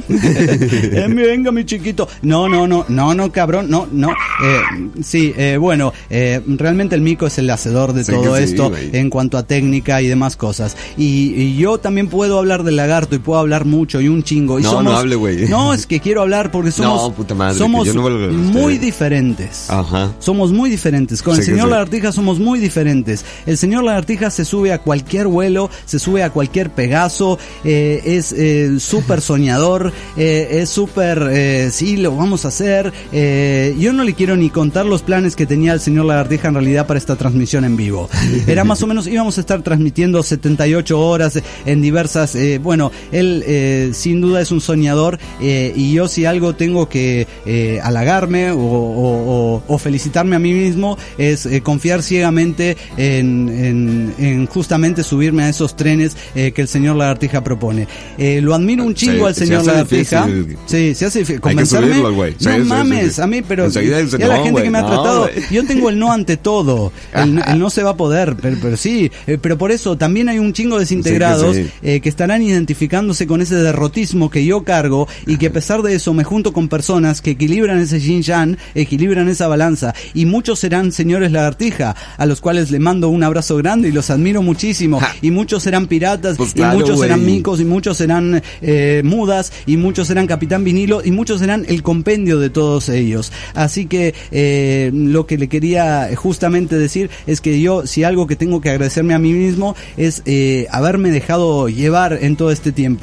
eh, venga mi chiquito, no, no, no, no, no, cabrón, no, no, eh, sí, eh, bueno, eh, realmente el Mico es el hacedor de sí, todo esto sí, en cuanto a técnica y demás cosas, y, y yo también puedo hablar del lagarto y puedo hablar mucho y un chingo. Y no, somos, no hable, güey. No, es que quiero hablar porque somos, no, puta madre, somos yo no muy diferentes. Ajá. Somos muy diferentes. Con sí, el señor sí. Lagartija somos muy diferentes. El señor Lagartija se sube a cualquier vuelo, se sube a cualquier Pegaso, eh, es eh, súper soñador, eh, es súper, eh, sí, lo vamos a hacer. Eh, yo no le quiero ni contar los planes que tenía el señor Lagartija en realidad para esta transmisión en vivo. Era más o menos, íbamos a estar transmitiendo setenta y ocho horas en diversas, eh, bueno, él eh, sin duda es un soñador, eh, y yo si algo tengo que eh, halagarme o, o, o, o felicitarme a mí mismo es eh, confiar ciegamente en, en, en justamente subirme a esos trenes eh, que el señor Lagartija propone. Eh, lo admiro un chingo sí, al señor se Lagartija. Difícil. Sí, se hace difícil. Convencerme. Subirlo, sí, no sí, mames, sí, sí. a mí, pero ya no, la gente wey, que me ha no, tratado, wey. Yo tengo el no ante todo. El, el no se va a poder, pero, pero sí, eh, pero por eso también hay un chingo de desintegrados sí, que, sí. Eh, que estarán identificando con ese derrotismo que yo cargo, y que a pesar de eso me junto con personas que equilibran ese yin-yang, equilibran esa balanza, y muchos serán señores Lagartija, a los cuales le mando un abrazo grande y los admiro muchísimo, ja. y muchos serán piratas, pues claro, y muchos wey. serán micos, y muchos serán eh, mudas, y muchos serán Capitán Vinilo, y muchos serán el compendio de todos ellos. Así que eh, lo que le quería justamente decir es que yo, si algo que tengo que agradecerme a mí mismo es eh, haberme dejado llevar en todo este tiempo.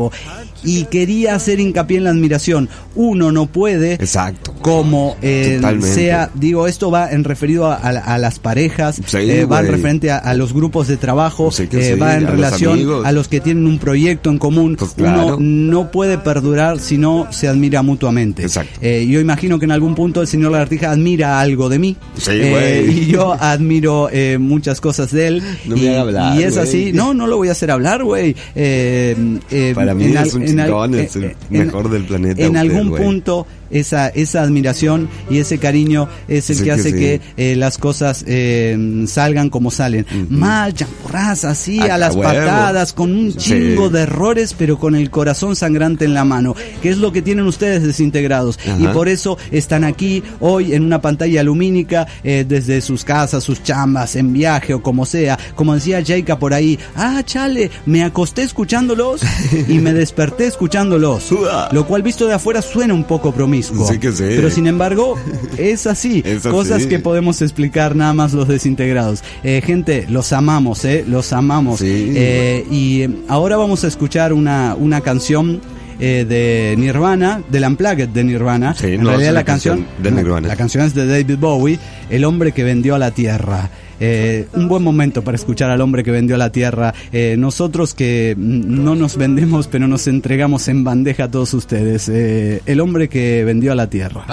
Y quería hacer hincapié en la admiración. Uno no puede, exacto, como eh, sea, digo, esto va en referido a, a, a las parejas, sí, eh, va en referente a, a los grupos de trabajo, sí eh, sí, va en relación los a los que tienen un proyecto en común. Pues claro. Uno no puede perdurar si no se admira mutuamente. Exacto. Eh, yo imagino que en algún punto el señor Lagartija admira algo de mí, sí, eh, y yo admiro eh, muchas cosas de él. No y, me haga hablar, y es wey. así. No, no lo voy a hacer hablar, güey. Eh, eh, Para mí es un chingón, es el mejor del planeta. En algún punto esa esa admiración y ese cariño es el sí, que hace que, sí. que eh, las cosas eh, salgan como salen. Uh-huh. Mal, champurras, así a, a las huevo. patadas, con un chingo sí. de errores, pero con el corazón sangrante en la mano, que es lo que tienen ustedes desintegrados. Uh-huh. Y por eso están aquí hoy en una pantalla lumínica, eh, desde sus casas, sus chambas, en viaje o como sea. Como decía Jaika por ahí, ah, chale, me acosté escuchándolos y me desperté escuchándolos. Lo cual visto de afuera suena un poco promiscuo. Sí que sí. Pero sin embargo, es así. Es así. Cosas que podemos explicar nada más los desintegrados. Eh, gente, los amamos, ¿eh? Los amamos. Sí. Eh, y ahora vamos a escuchar una, una canción eh, de Nirvana, del Unplugged de Nirvana. Sí, en no, realidad es la la canción, canción de Nirvana. La canción es de David Bowie, El hombre que vendió a la tierra. Eh, un buen momento para escuchar al hombre que vendió a la tierra. Eh, nosotros que no nos vendemos, pero nos entregamos en bandeja a todos ustedes. Eh, el hombre que vendió a la tierra.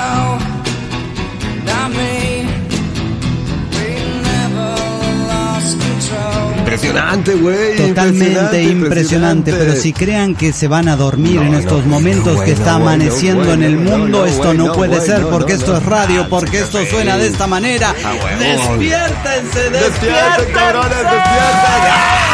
Impresionante, güey. Totalmente impresionante, impresionante, pero si crean que se van a dormir no, en estos no, momentos bueno, que está bueno, amaneciendo bueno, en el bueno, mundo, no, esto bueno, no puede bueno, ser, no, porque no, esto no. es radio, porque Ah, esto sí. suena de esta manera. Ah, huevón. ¡Despiértense, Despierten, despiértense! cabrones, despierten.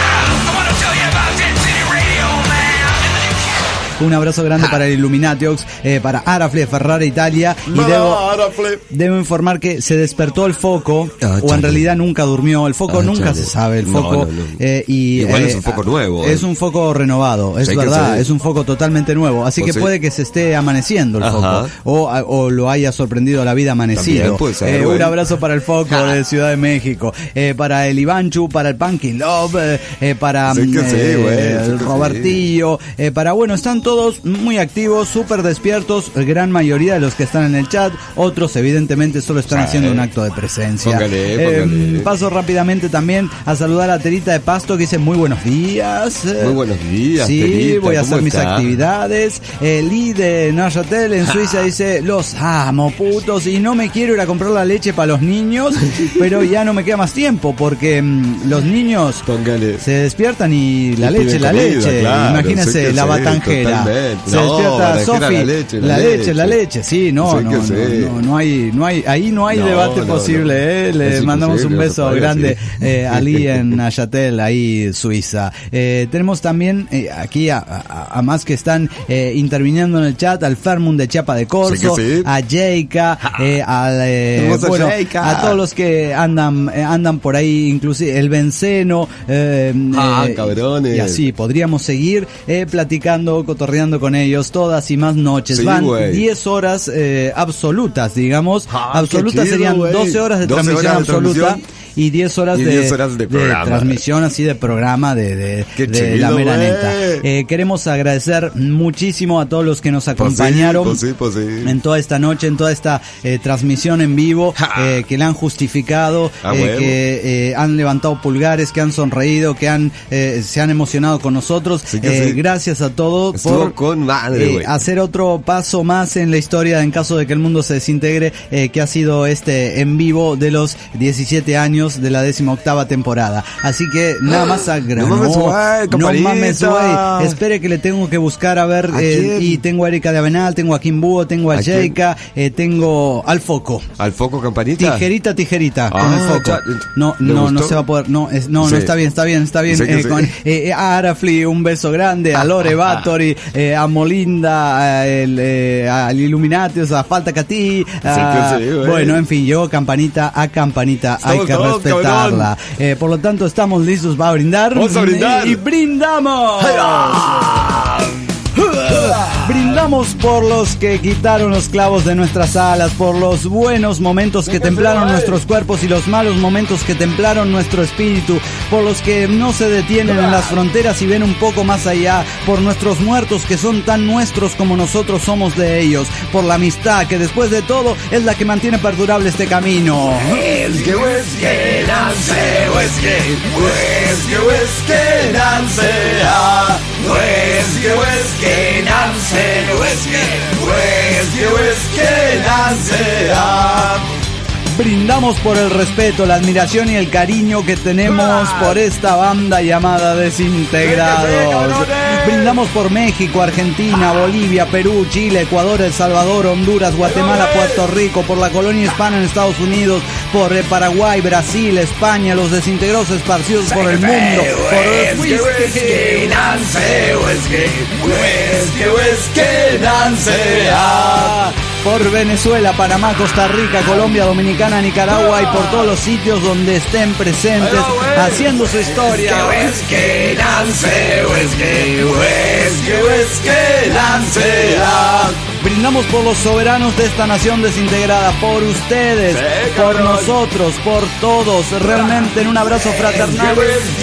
Un abrazo grande para el Illuminatiox, eh, para Arafle, Ferrara Italia. Y debo, debo informar que se despertó el foco, Ah, o en chale. realidad nunca durmió. El foco Ah, nunca chale. se sabe, el No, foco. no, no. eh, y, Igual eh, es un foco nuevo. Es eh. un foco renovado, es Sí que verdad, sí. es un foco totalmente nuevo. Así Pues que sí. puede que se esté amaneciendo el Ajá. foco, o, o lo haya sorprendido a la vida amanecido. También puede ser, Eh, güey. un abrazo para el foco de Ciudad de México, eh, para el Ivanchu, para el Punky Love, eh, eh, para Sí que mm, sí, eh, güey, sí el que Robertillo, eh, para, bueno, están todos muy activos, súper despiertos, gran mayoría de los que están en el chat, otros evidentemente solo están Sí. haciendo un acto de presencia. Póngale, Eh, póngale. paso rápidamente también a saludar a Terita de Pasto, que dice muy buenos días. Eh, Muy buenos días, Sí, Terita, voy a hacer ¿cómo mis está? actividades. Eh, Lee de Neuchâtel en Suiza dice, los amo, putos, y no me quiero ir a comprar la leche para los niños, pero ya no me queda más tiempo, porque mm, los niños Póngale. se despiertan y la Y leche, piden la comida, leche. claro, Imagínense sí que la sí, batanjera. totalmente. Se No, despierta batanjera, Sofi, la leche, la la leche, leche. la leche. Sí, no, Sí no, que no, sí. no, no hay, no hay, ahí no hay No, debate no, posible, no. eh. Le Es mandamos un imposible, beso no se puede grande así. eh, a Lee en Neuchâtel, ahí Suiza. Eh, tenemos también eh, aquí a, a, a más que están eh, interviniendo en el chat, al Fermund de Chiapa de Corzo, Sí que sí. a Jeika, eh, al, eh, Hermoso bueno, Jeika. a todos los que andan eh, andan por ahí, inclusive el Benceno, eh, Ah, eh, cabrones. y así podríamos seguir eh, platicando, cotorreando con ellos todas y más noches. Sí, Van güey. diez horas eh, absolutas, digamos. Ah, qué absolutas chido, serían güey. doce horas de doce transmisión horas de absoluta. transmisión. Y diez horas, Y de, diez horas de programa. transmisión así de programa de, de, Qué de la chido, mera güey. neta. Eh, queremos agradecer muchísimo a todos los que nos Pues sí, acompañaron pues sí, pues sí. en toda esta noche, en toda esta eh, transmisión en vivo, eh, que la han justificado, Ah, eh, huevo. que eh, han levantado pulgares, que han sonreído, que han eh, se han emocionado con nosotros. Sí que Eh, sí. Gracias a todos Estuvo por con madre, eh, güey. hacer otro paso más en la historia en caso de que el mundo se desintegre, eh, que ha sido este en vivo de los diecisiete años de la décima octava temporada. Así que nada más a No mames, güey, no compadrita. mames, güey. Espere que le tengo que buscar a ver. ¿A eh, quién? y tengo a Erika de Avenal, tengo a Kim Búho, tengo a ¿A quién? Jeika, eh, tengo al foco. ¿Al foco, campanita? Tijerita, tijerita, con Ah, el foco. ya, No, ¿le no, no gustó? se va a poder. No, es, no, Sí. no está bien, está bien, está bien. Sí que Eh, sí. con, eh, eh, a Arafli, un beso grande, a Lore Bathory, eh, a Molinda, a el, eh, al Illuminatius, a Falta Catí. a- que sí, güey. bueno, en fin, llegó campanita a campanita, hay Estamos que todos, respetarla. Eh, por lo tanto, estamos listos para brindar. Vamos a brindar. Y, y brindamos. Brindamos por los que quitaron los clavos de nuestras alas, por los buenos momentos que templaron nuestros cuerpos y los malos momentos que templaron nuestro espíritu, por los que no se detienen en las fronteras y ven un poco más allá, por nuestros muertos que son tan nuestros como nosotros somos de ellos, por la amistad que después de todo es la que mantiene perdurable este camino. Whisky, whisky, dance, whisky, whisky, whisky, dance, ah. Whisky, whisky, dance, whisky, whisky, whisky, dance, ah. Brindamos por el respeto, la admiración y el cariño que tenemos por esta banda llamada Desintegrados. Brindamos por México, Argentina, Bolivia, Perú, Chile, Ecuador, El Salvador, Honduras, Guatemala, Puerto Rico, por la colonia hispana en Estados Unidos, por eh, Paraguay, Brasil, España, los desintegrados esparcidos por el mundo, por el Whisky, whisky, dance, whisky, whisky, whisky, dance, ah. por Venezuela, Panamá, Costa Rica, Colombia, Dominicana, Nicaragua y por todos los sitios donde estén presentes haciendo su historia. Que lance, que que lance. Brindamos por los soberanos de esta nación desintegrada, por ustedes, sí, por nosotros, por todos, realmente en un abrazo fraternal.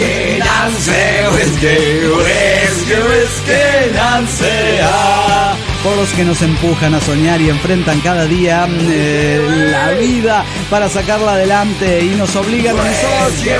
Por los que nos empujan a soñar y enfrentan cada día eh, la vida para sacarla adelante y nos obligan a nosotros.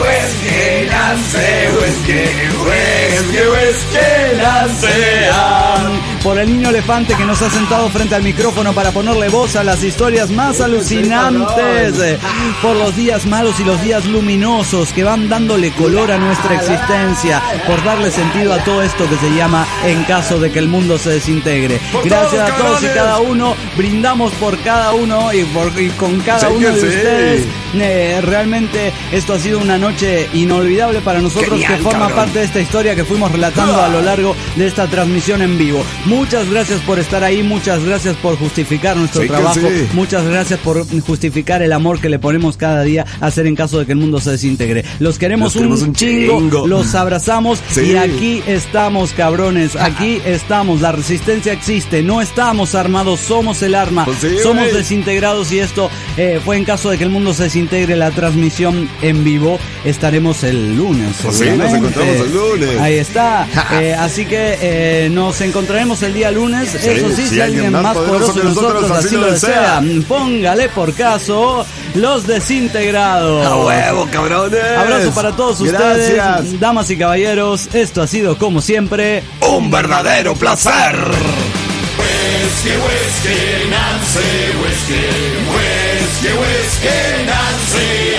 Por el niño elefante que nos ha sentado frente al micrófono para ponerle voz a las historias más alucinantes. Por los días malos y los días luminosos que van dándole color a nuestra existencia. Por darle sentido a todo esto que se llama En caso de que el mundo se desintegre. Gracias a todos y cada uno. Brindamos por cada uno y, por, y con cada uno de ustedes. Eh, realmente esto ha sido una noche inolvidable para nosotros. Genial, que forma cabrón. parte de esta historia que fuimos relatando a lo largo de esta transmisión en vivo. Muchas gracias por estar ahí, muchas gracias por justificar nuestro sí trabajo, sí. muchas gracias por justificar el amor que le ponemos cada día a hacer en caso de que el mundo se desintegre. Los queremos, un, un chingo, chingo, los abrazamos sí. y aquí estamos, cabrones, aquí estamos, la resistencia existe, no estamos armados, somos el arma, pues sí, somos wey. desintegrados y esto eh, fue en caso de que el mundo se desintegre. La transmisión en vivo estaremos el lunes. Pues sí, nos encontramos el lunes. Ahí está, eh, así que eh, nos encontraremos el día lunes. Sí, eso sí, si, si alguien más, más poderoso que nosotros, nosotros así lo desea, desea, póngale por caso Los Desintegrados. A huevo, cabrones. Abrazo para todos ustedes, gracias. Damas y caballeros. Esto ha sido, como siempre, un verdadero placer. Whiskey, whiskey, Nancy, whiskey, whiskey, whiskey, Nancy.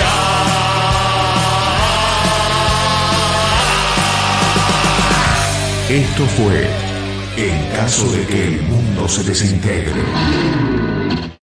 Esto fue En caso de que el mundo se desintegre.